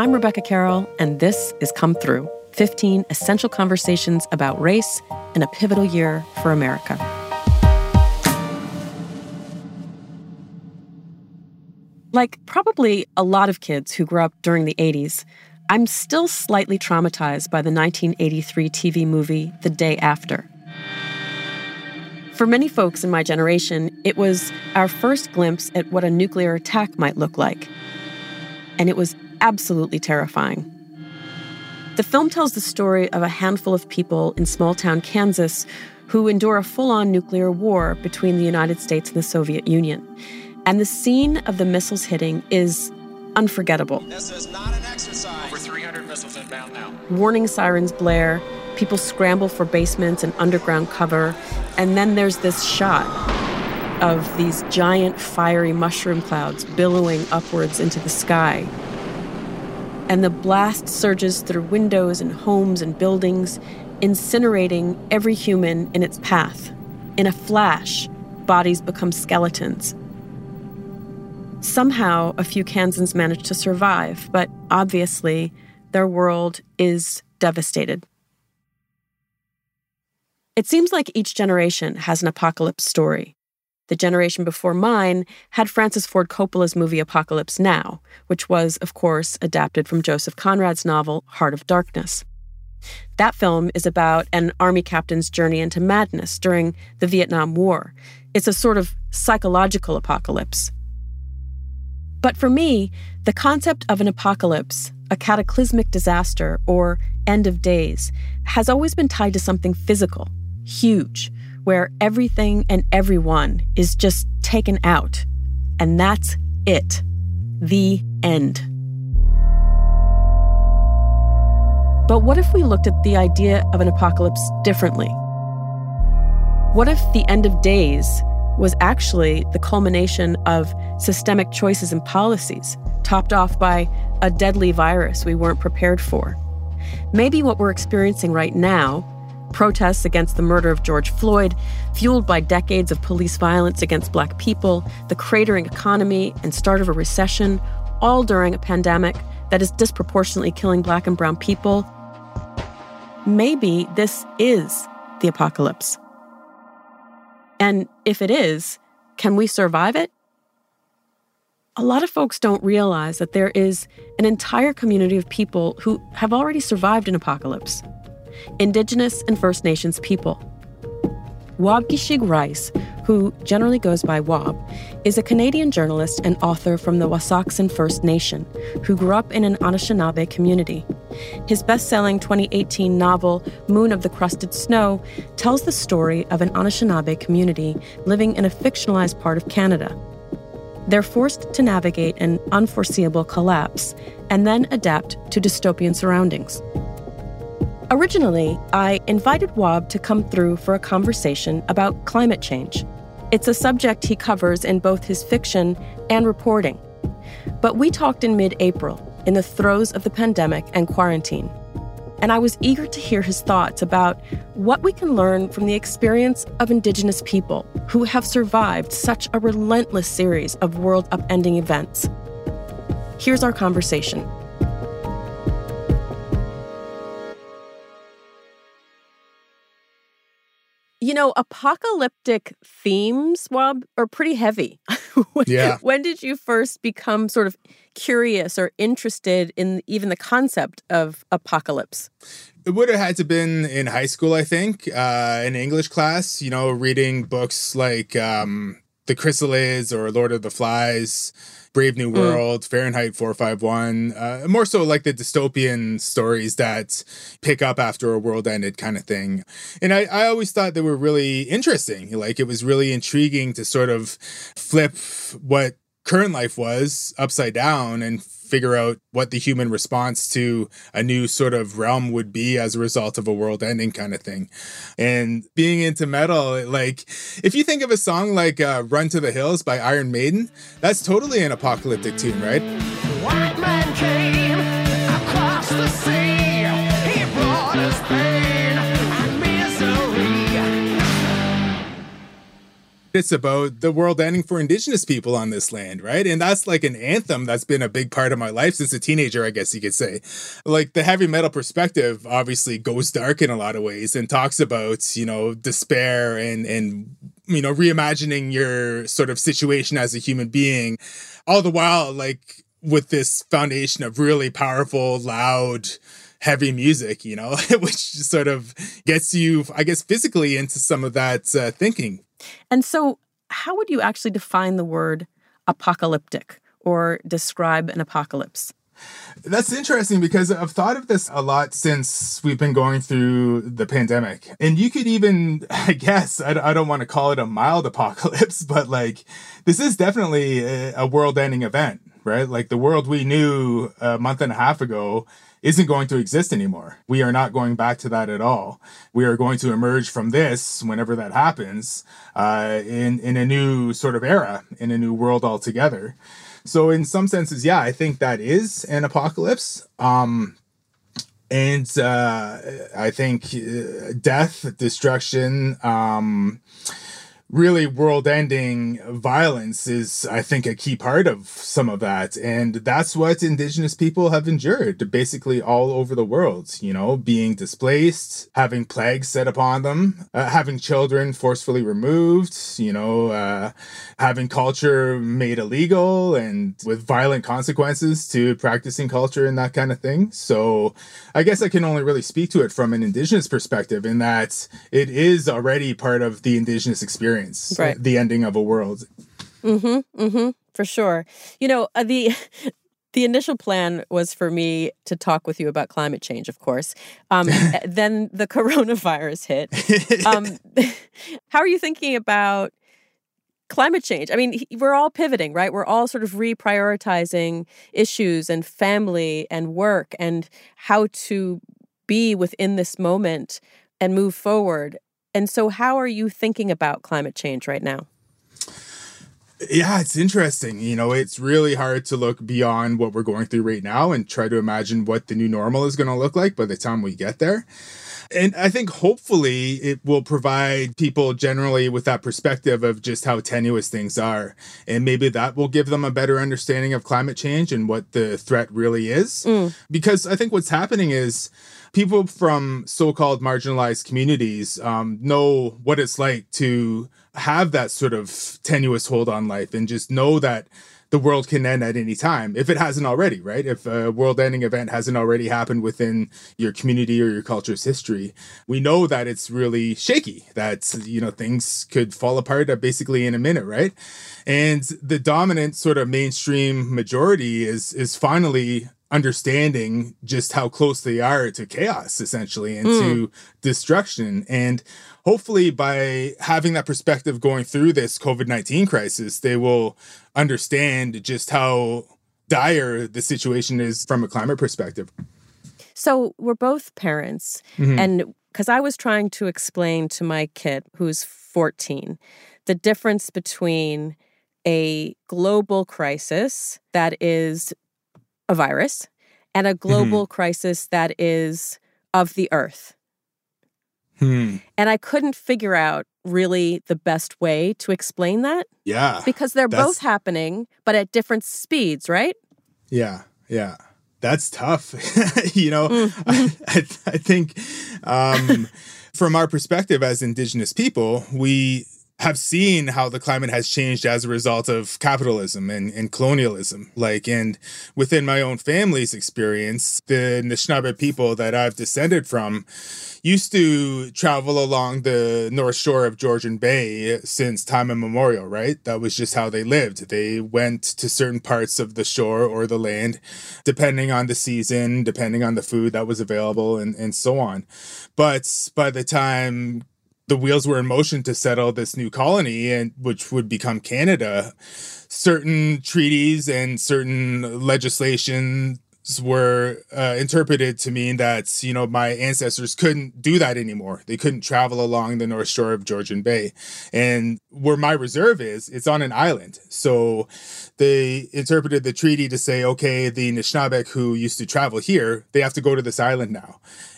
I'm Rebecca Carroll, and this is Come Through, 15 essential conversations about race in a pivotal year for America. Like probably a lot of kids who grew up during the 80s, I'm still slightly traumatized by the 1983 TV movie The Day After. For many folks in my generation, it was our first glimpse at what a nuclear attack might look like. And it was absolutely terrifying. The film tells the story of a handful of people in small-town Kansas who endure a full-on nuclear war between the United States and the Soviet Union. And the scene of the missiles hitting is unforgettable. This is not an exercise. Over 300 missiles inbound now. Warning sirens blare, people scramble for basements and underground cover, and then there's this shot of these giant fiery mushroom clouds billowing upwards into the sky. And the blast surges through windows and homes and buildings, incinerating every human in its path. In a flash, bodies become skeletons. Somehow, a few Kansans managed to survive, but obviously, their world is devastated. It seems like each generation has an apocalypse story. The generation before mine had Francis Ford Coppola's movie Apocalypse Now, which was, of course, adapted from Joseph Conrad's novel Heart of Darkness. That film is about an army captain's journey into madness during the Vietnam War. It's a sort of psychological apocalypse. But for me, the concept of an apocalypse, a cataclysmic disaster, or end of days, has always been tied to something physical, huge, where everything and everyone is just taken out. And that's it. The end. But what if we looked at the idea of an apocalypse differently? What if the end of days was actually the culmination of systemic choices and policies, topped off by a deadly virus we weren't prepared for? Maybe what we're experiencing right now, protests against the murder of George Floyd, fueled by decades of police violence against Black people, the cratering economy and start of a recession, all during a pandemic that is disproportionately killing Black and brown people. Maybe this is the apocalypse. And if it is, can we survive it? A lot of folks don't realize that there is an entire community of people who have already survived an apocalypse. Indigenous and First Nations people. Wabgishig Rice, who generally goes by Wab, is a Canadian journalist and author from the Wasauksing First Nation, who grew up in an Anishinaabe community. His best-selling 2018 novel, Moon of the Crusted Snow, tells the story of an Anishinaabe community living in a fictionalized part of Canada. They're forced to navigate an unforeseeable collapse and then adapt to dystopian surroundings. Originally, I invited Wab to come through for a conversation about climate change. It's a subject he covers in both his fiction and reporting. But we talked in mid-April, in the throes of the pandemic and quarantine. And I was eager to hear his thoughts about what we can learn from the experience of Indigenous people who have survived such a relentless series of world-upending events. Here's our conversation. You know, apocalyptic themes, Wab, are pretty heavy. Yeah. When did you first become sort of curious or interested in even the concept of apocalypse? It would have had to been in high school, I think, in English class, you know, reading books like The Chrysalids or Lord of the Flies, Brave New World, Fahrenheit 451, more so like the dystopian stories that pick up after a world ended kind of thing. And I always thought they were really interesting. Like, it was really intriguing to sort of flip what current life was upside down and figure out what the human response to a new sort of realm would be as a result of a world ending kind of thing. And being into metal, like, if you think of a song like Run to the Hills by Iron Maiden, that's totally an apocalyptic tune, right? White man came across the sea. He brought us pain and misery. It's about the world ending for Indigenous people on this land, right? And that's like an anthem that's been a big part of my life since a teenager, I guess you could say. Like the heavy metal perspective obviously goes dark in a lot of ways and talks about, you know, despair and you know, reimagining your sort of situation as a human being, all the while, like with this foundation of really powerful, loud, heavy music, you know, which sort of gets you, I guess, physically into some of that thinking. And so how would you actually define the word apocalyptic or describe an apocalypse? That's interesting because I've thought of this a lot since we've been going through the pandemic. And you could even, I guess, I don't want to call it a mild apocalypse, but like this is definitely a world-ending event, right? Like the world we knew a month and a half ago isn't going to exist anymore. We are not going back to that at all. We are going to emerge from this, whenever that happens, in a new sort of era, in a new world altogether. So in some senses, yeah, I think that is an apocalypse. And I think death, destruction, really world-ending violence is, I think, a key part of some of that. And that's what Indigenous people have endured, basically all over the world, you know, being displaced, having plagues set upon them, having children forcefully removed, you know, having culture made illegal and with violent consequences to practicing culture and that kind of thing. So I guess I can only really speak to it from an Indigenous perspective in that it is already part of the Indigenous experience. Right. The ending of a world. For sure. You know, the initial plan was for me to talk with you about climate change, of course. Then the coronavirus hit. How are you thinking about climate change? I mean, we're all pivoting, right? We're all sort of reprioritizing issues and family and work and how to be within this moment and move forward. And so how are you thinking about climate change right now? Yeah, it's interesting. You know, it's really hard to look beyond what we're going through right now and try to imagine what the new normal is going to look like by the time we get there. And I think hopefully it will provide people generally with that perspective of just how tenuous things are. And maybe that will give them a better understanding of climate change and what the threat really is. Because I think what's happening is people from so-called marginalized communities know what it's like to have that sort of tenuous hold on life and just know that the world can end at any time if it hasn't already, right? If a world-ending event hasn't already happened within your community or your culture's history, we know that it's really shaky, that, you know, things could fall apart basically in a minute, right? And the dominant sort of mainstream majority is finally understanding just how close they are to chaos, essentially, and to destruction. And hopefully by having that perspective going through this COVID-19 crisis, they will understand just how dire the situation is from a climate perspective. So we're both parents, and because I was trying to explain to my kid, who's 14, the difference between a global crisis that is a virus and a global crisis that is of the earth. And I couldn't figure out really the best way to explain that. Yeah. Because they're both happening, but at different speeds, right? Yeah. Yeah. That's tough. You know, I think from our perspective as Indigenous people, we have seen how the climate has changed as a result of capitalism and colonialism. Like, and within my own family's experience, the Anishinaabe people that I've descended from used to travel along the north shore of Georgian Bay since time immemorial, right? That was just how they lived. They went to certain parts of the shore or the land, depending on the season, depending on the food that was available, and so on. But by the time the wheels were in motion to settle this new colony, and which would become Canada, certain treaties and certain legislation were interpreted to mean that, you know, my ancestors couldn't do that anymore. They couldn't travel along the north shore of Georgian Bay. And where my reserve is, it's on an island. So they interpreted the treaty to say, okay, the Anishinaabe who used to travel here, they have to go to this island now.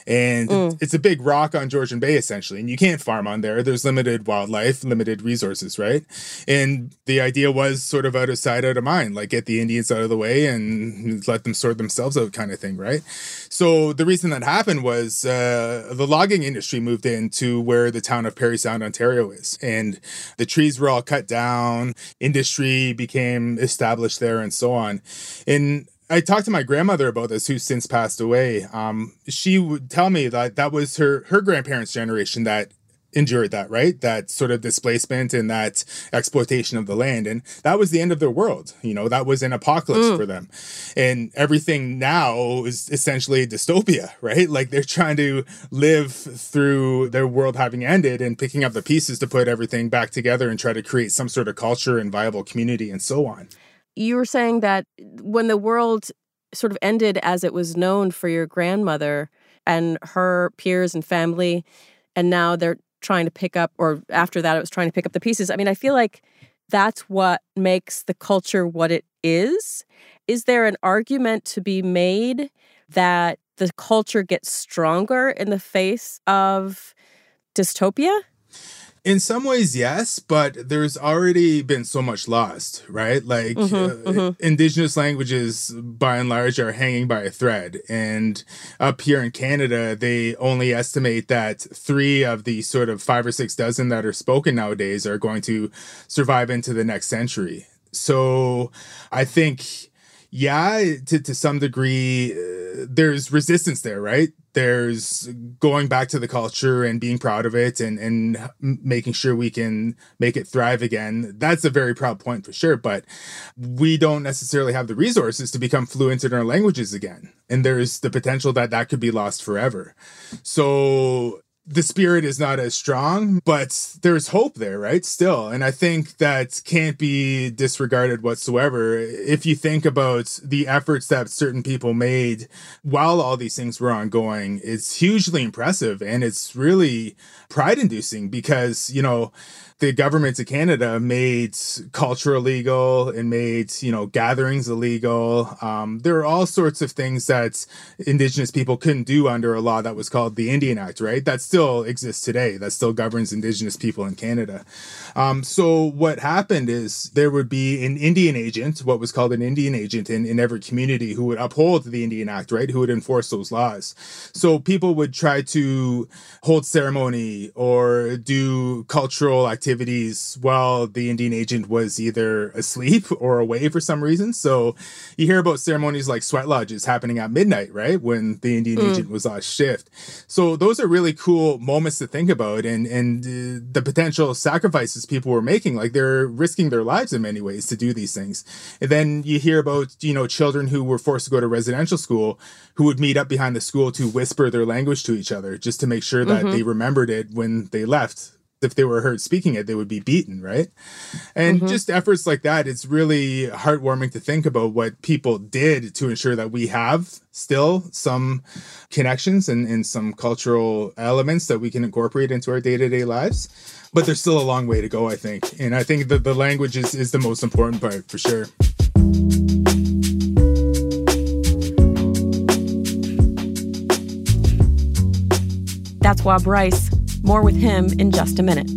And it's a big rock on Georgian Bay, essentially. And you can't farm on there. There's limited wildlife, limited resources, right? And the idea was sort of out of sight, out of mind, like get the Indians out of the way and let them sort themselves out kind of thing, right? So the reason that happened was the logging industry moved into where the town of Parry Sound, Ontario is. And the trees were all cut down, industry became established there and so on. And I talked to my grandmother about this, who's since passed away. She would tell me that was her grandparents' generation that endured that, right? That sort of displacement and that exploitation of the land. And that was the end of their world. You know, that was an apocalypse for them. And everything now is essentially a dystopia, right? Like they're trying to live through their world having ended and picking up the pieces to put everything back together and try to create some sort of culture and viable community and so on. You were saying that when the world sort of ended as it was known for your grandmother and her peers and family, and now they're trying to pick up, or after that it was trying to pick up the pieces. I mean, I feel like that's what makes the culture what it is. Is there an argument to be made that the culture gets stronger in the face of dystopia? In some ways, yes, but there's already been so much lost, right? Like Indigenous languages, by and large, are hanging by a thread. And up here in Canada, they only estimate that 3 of the sort of 5 or 6 dozen that are spoken nowadays are going to survive into the next century. So I think, yeah, to some degree, there's resistance there, right? There's going back to the culture and being proud of it and making sure we can make it thrive again. That's a very proud point for sure, but we don't necessarily have the resources to become fluent in our languages again. And there's the potential that that could be lost forever. So the spirit is not as strong, but there's hope there, right? Still. And I think that can't be disregarded whatsoever. If you think about the efforts that certain people made while all these things were ongoing, it's hugely impressive. And it's really pride inducing because, you know, the government of Canada made culture illegal and made, you know, gatherings illegal. There are all sorts of things that Indigenous people couldn't do under a law that was called the Indian Act, right? That still exists today. That still governs Indigenous people in Canada. So what happened is there would be an Indian agent, what was called an Indian agent in every community who would uphold the Indian Act, right? Who would enforce those laws. So people would try to hold ceremony or do cultural activities while the Indian agent was either asleep or away for some reason. So you hear about ceremonies like sweat lodges happening at midnight, right? When the Indian agent was on shift. So those are really cool moments to think about and the potential sacrifices people were making. Like they're risking their lives in many ways to do these things. And then you hear about, you know, children who were forced to go to residential school who would meet up behind the school to whisper their language to each other just to make sure that they remembered it when they left. If they were heard speaking it, they would be beaten, right? And just efforts like that, it's really heartwarming to think about what people did to ensure that we have still some connections and some cultural elements that we can incorporate into our day-to-day lives. But there's still a long way to go, I think. And I think that the language is the most important part, for sure. That's Waugh Bryce. More with him in just a minute.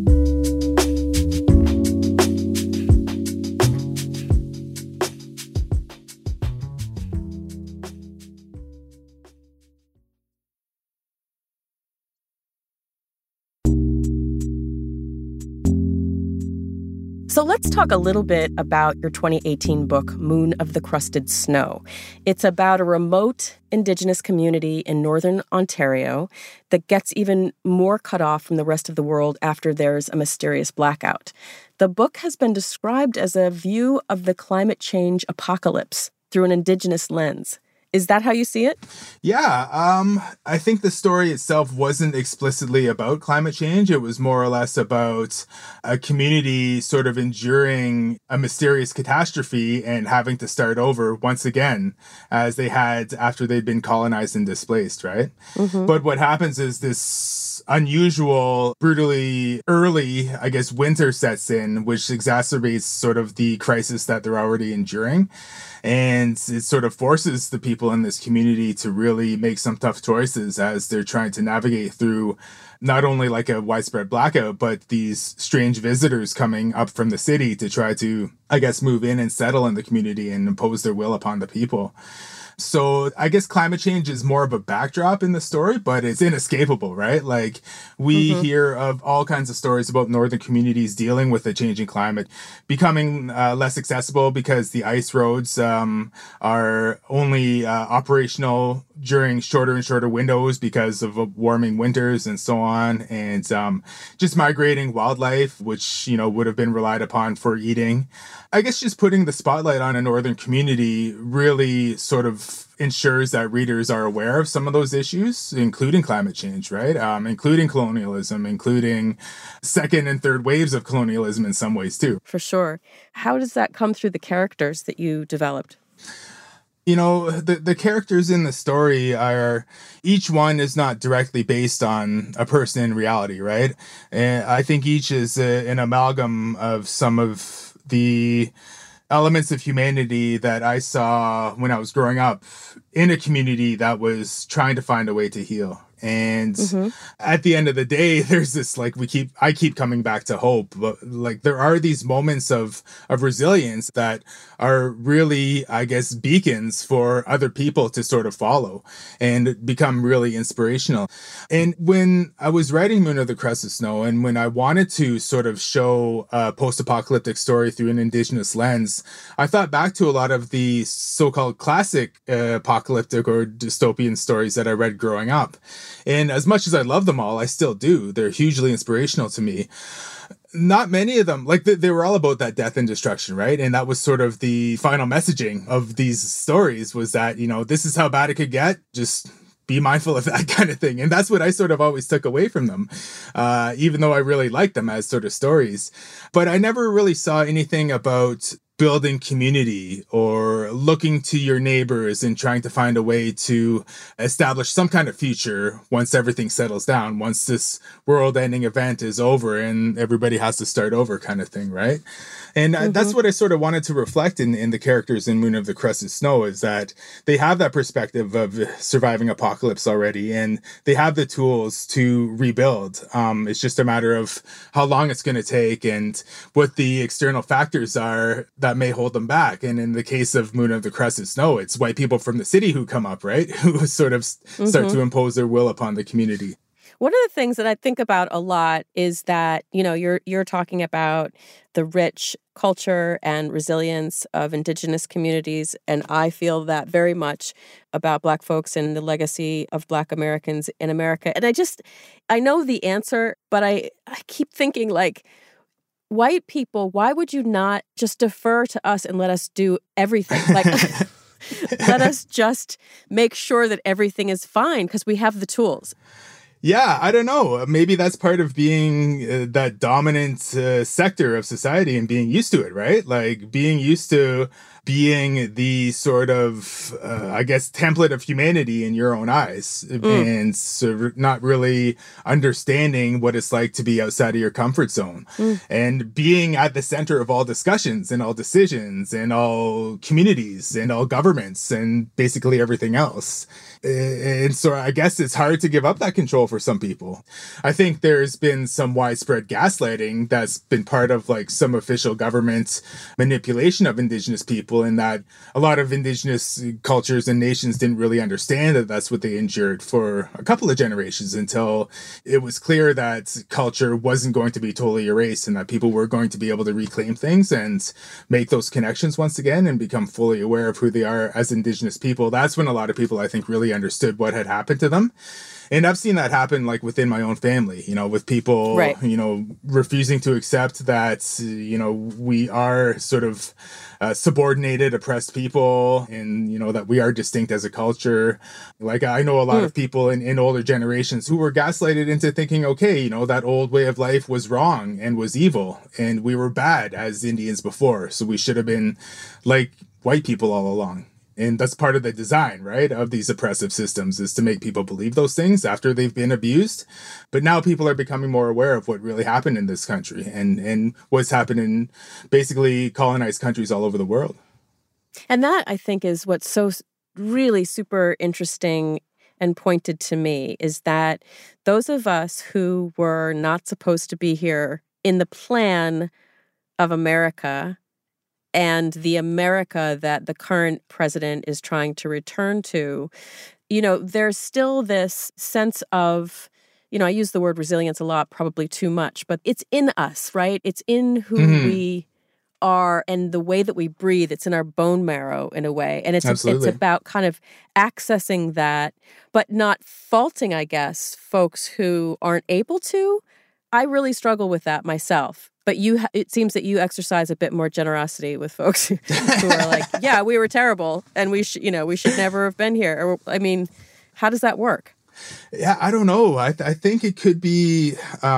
So let's talk a little bit about your 2018 book, Moon of the Crusted Snow. It's about a remote Indigenous community in northern Ontario that gets even more cut off from the rest of the world after there's a mysterious blackout. The book has been described as a view of the climate change apocalypse through an Indigenous lens. Is that how you see it? Yeah, I think the story itself wasn't explicitly about climate change. It was more or less about a community sort of enduring a mysterious catastrophe and having to start over once again, as they had after they'd been colonized and displaced, right? But what happens is this unusual, brutally early, I guess, winter sets in, which exacerbates sort of the crisis that they're already enduring. And it sort of forces the people people in this community to really make some tough choices as they're trying to navigate through not only like a widespread blackout, but these strange visitors coming up from the city to try to, I guess, move in and settle in the community and impose their will upon the people. So I guess climate change is more of a backdrop in the story, but it's inescapable, right? Like we hear of all kinds of stories about northern communities dealing with the changing climate, becoming less accessible because the ice roads are only operational during shorter and shorter windows because of warming winters and so on. And just migrating wildlife, which, would have been relied upon for eating. I guess just putting the spotlight on a northern community really sort of ensures that readers are aware of some of those issues, including climate change, right? Including colonialism, including second and third waves of colonialism in some ways too. For sure. How does that come through the characters that you developed? The characters in the story each one is not directly based on a person in reality, right? And I think each is an amalgam of some of the elements of humanity that I saw when I was growing up in a community that was trying to find a way to heal. And at the end of the day, there's this, like, I keep coming back to hope, but like there are these moments of resilience that are really, I guess, beacons for other people to sort of follow and become really inspirational. And when I was writing Moon of the Crest of Snow, and when I wanted to sort of show a post-apocalyptic story through an Indigenous lens, I thought back to a lot of the so-called classic apocalyptic or dystopian stories that I read growing up. And as much as I love them all, I still do. They're hugely inspirational to me. Not many of them, like they were all about that death and destruction, right? And that was sort of the final messaging of these stories, was that, this is how bad it could get. Just be mindful of that kind of thing. And that's what I sort of always took away from them, even though I really liked them as sort of stories. But I never really saw anything about building community or looking to your neighbors and trying to find a way to establish some kind of future once everything settles down, once this world-ending event is over and everybody has to start over kind of thing, right? And that's what I sort of wanted to reflect in the characters in Moon of the Crest of Snow, is that they have that perspective of surviving apocalypse already, and they have the tools to rebuild. It's just a matter of how long it's going to take and what the external factors are that may hold them back. And in the case of Moon of the Crest of Snow, it's white people from the city who come up, right? Who sort of start to impose their will upon the community. One of the things that I think about a lot is that, you're talking about the rich culture and resilience of Indigenous communities, and I feel that very much about Black folks and the legacy of Black Americans in America. And I know the answer, but I keep thinking, like, white people, why would you not just defer to us and let us do everything? Like, let us just make sure that everything is fine because we have the tools. Yeah, I don't know. Maybe that's part of being that dominant sector of society and being used to it, right? Like being used to being the sort of, I guess, template of humanity in your own eyes, and sort of not really understanding what it's like to be outside of your comfort zone and being at the center of all discussions and all decisions and all communities and all governments and basically everything else. And so I guess it's hard to give up that control for some people. I think there's been some widespread gaslighting that's been part of like some official government manipulation of Indigenous people, in that a lot of Indigenous cultures and nations didn't really understand that that's what they endured for a couple of generations, until it was clear that culture wasn't going to be totally erased and that people were going to be able to reclaim things and make those connections once again and become fully aware of who they are as Indigenous people. That's when a lot of people, I think, really understood what had happened to them. And I've seen that happen like within my own family, with people, right, refusing to accept that, we are sort of subordinated, oppressed people, and, that we are distinct as a culture. Like I know a lot of people in older generations who were gaslighted into thinking, okay, that old way of life was wrong and was evil, and we were bad as Indians before, so we should have been like white people all along. And that's part of the design, right, of these oppressive systems, is to make people believe those things after they've been abused. But now people are becoming more aware of what really happened in this country and what's happened in basically colonized countries all over the world. And that, I think, is what's so really super interesting and pointed to me is that those of us who were not supposed to be here in the plan of America and the America that the current president is trying to return to, there's still this sense of, I use the word resilience a lot, probably too much, but it's in us, right? It's in who we are and the way that we breathe. It's in our bone marrow in a way. And it's about kind of accessing that, but not faulting, I guess, folks who aren't able to. I really struggle with that myself. But it seems that you exercise a bit more generosity with folks who are like, yeah, we were terrible and we should never have been here. Or, I mean, how does that work? Yeah, I don't know. I think it could be,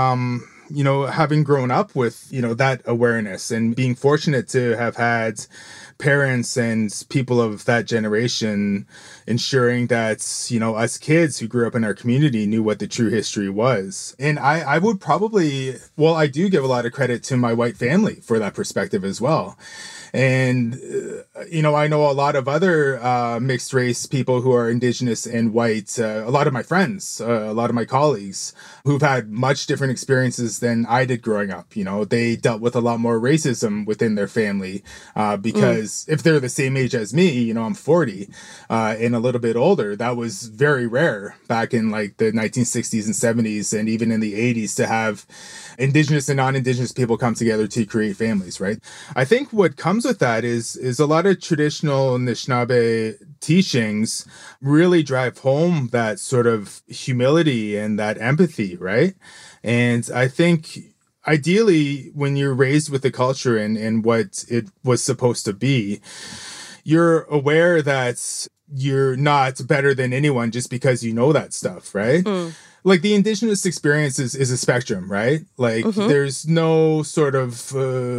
having grown up with, that awareness and being fortunate to have had parents and people of that generation ensuring that, us kids who grew up in our community knew what the true history was. And I would probably, I do give a lot of credit to my white family for that perspective as well. And, I know a lot of other mixed race people who are Indigenous and white, a lot of my friends, a lot of my colleagues who've had much different experiences than I did growing up. They dealt with a lot more racism within their family because if they're the same age as me, I'm 40 and a little bit older, that was very rare back in like the 1960s and 70s and even in the 80s to have Indigenous and non-Indigenous people come together to create families, right? I think what comes with that is a lot of traditional Anishinaabe teachings really drive home that sort of humility and that empathy, right? And I think ideally when you're raised with the culture and what it was supposed to be, you're aware that you're not better than anyone just because you know that stuff, right? Like the Indigenous experience is a spectrum, right? Like there's no sort of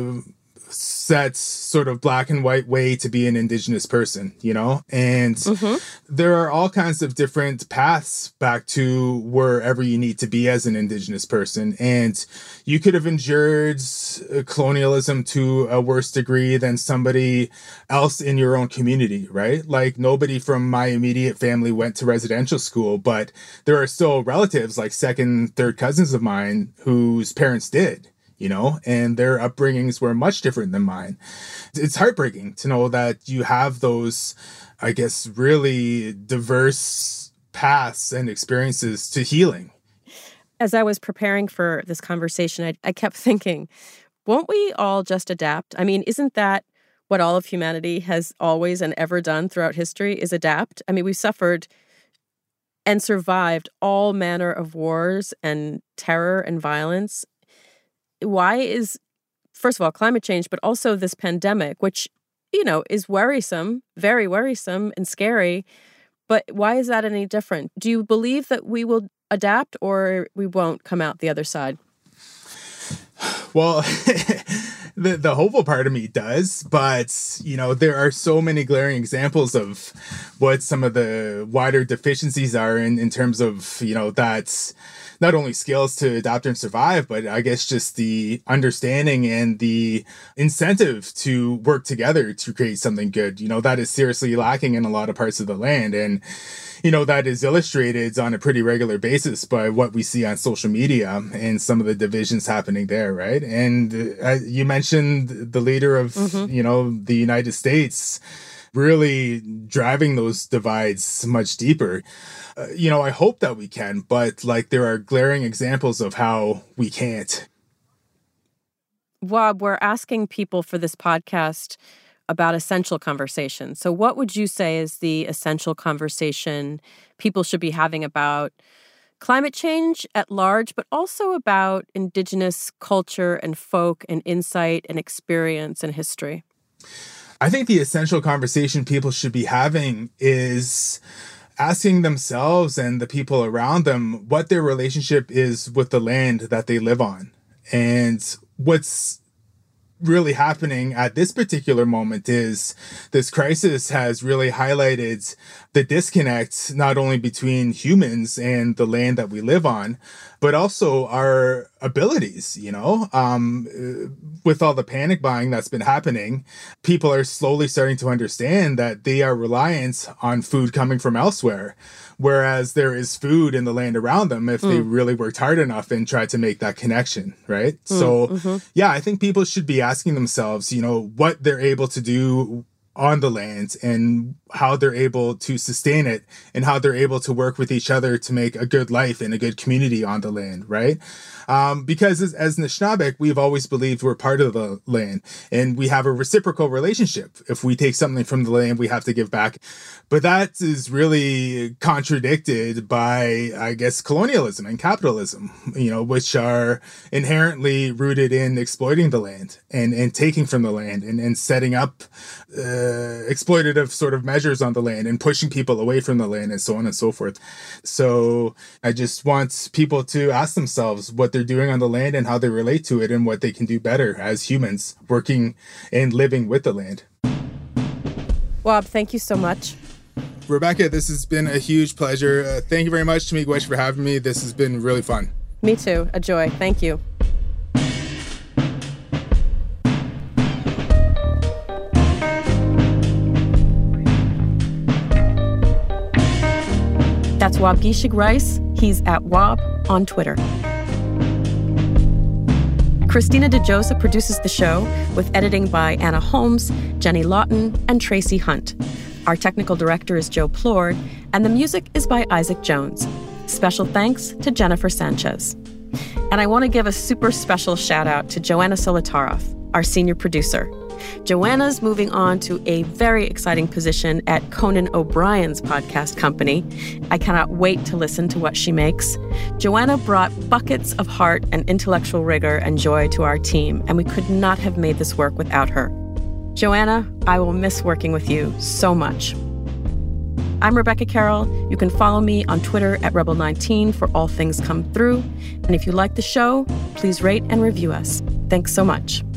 set sort of black and white way to be an Indigenous person, and there are all kinds of different paths back to wherever you need to be as an Indigenous person. And you could have endured colonialism to a worse degree than somebody else in your own community, right? Like nobody from my immediate family went to residential school, but there are still relatives like second, third cousins of mine whose parents did. And their upbringings were much different than mine. It's heartbreaking to know that you have those, I guess, really diverse paths and experiences to healing. As I was preparing for this conversation, I kept thinking, won't we all just adapt? I mean, isn't that what all of humanity has always and ever done throughout history is adapt? I mean, we suffered and survived all manner of wars and terror and violence. Why is, first of all, climate change, but also this pandemic, which, is worrisome, very worrisome and scary. But why is that any different? Do you believe that we will adapt or we won't come out the other side? Well, the hopeful part of me does, but, there are so many glaring examples of what some of the wider deficiencies are in terms of, that's not only skills to adapt and survive, but I guess just the understanding and the incentive to work together to create something good. That is seriously lacking in a lot of parts of the land. And, that is illustrated on a pretty regular basis by what we see on social media and some of the divisions happening there, right? And you mentioned the leader of, the United States really driving those divides much deeper. I hope that we can, but there are glaring examples of how we can't. Wab, we're asking people for this podcast about essential conversation. So what would you say is the essential conversation people should be having about climate change at large, but also about Indigenous culture and folk and insight and experience and history? I think the essential conversation people should be having is asking themselves and the people around them what their relationship is with the land that they live on. And what's really happening at this particular moment is this crisis has really highlighted the disconnect not only between humans and the land that we live on, but also our abilities, with all the panic buying that's been happening, people are slowly starting to understand that they are reliant on food coming from elsewhere, whereas there is food in the land around them if they really worked hard enough and tried to make that connection, right? Yeah, I think people should be asking themselves, what they're able to do on the land and how they're able to sustain it and how they're able to work with each other to make a good life and a good community on the land, right? Because as Anishinaabe, we've always believed we're part of the land and we have a reciprocal relationship. If we take something from the land, we have to give back. But that is really contradicted by, I guess, colonialism and capitalism, which are inherently rooted in exploiting the land and taking from the land and setting up exploitative sort of measures on the land and pushing people away from the land and so on and so forth. So I just want people to ask themselves what they're doing on the land and how they relate to it and what they can do better as humans working and living with the land. Wab, thank you so much. Rebecca, this has been a huge pleasure. Thank you very much to Miigwech for having me. This has been really fun. Me too. A joy. Thank you. That's Wabgeshig Rice. He's at Wab on Twitter. Christina DeJosa produces the show with editing by Anna Holmes, Jenny Lawton, and Tracy Hunt. Our technical director is Joe Plord, and the music is by Isaac Jones. Special thanks to Jennifer Sanchez. And I want to give a super special shout out to Joanna Solotaroff, our senior producer. Joanna's moving on to a very exciting position at Conan O'Brien's podcast company. I cannot wait to listen to what she makes. Joanna brought buckets of heart and intellectual rigor and joy to our team, and we could not have made this work without her. Joanna, I will miss working with you so much. I'm Rebecca Carroll. You can follow me on Twitter at Rebel19 for all things come through. And if you like the show, please rate and review us. Thanks so much.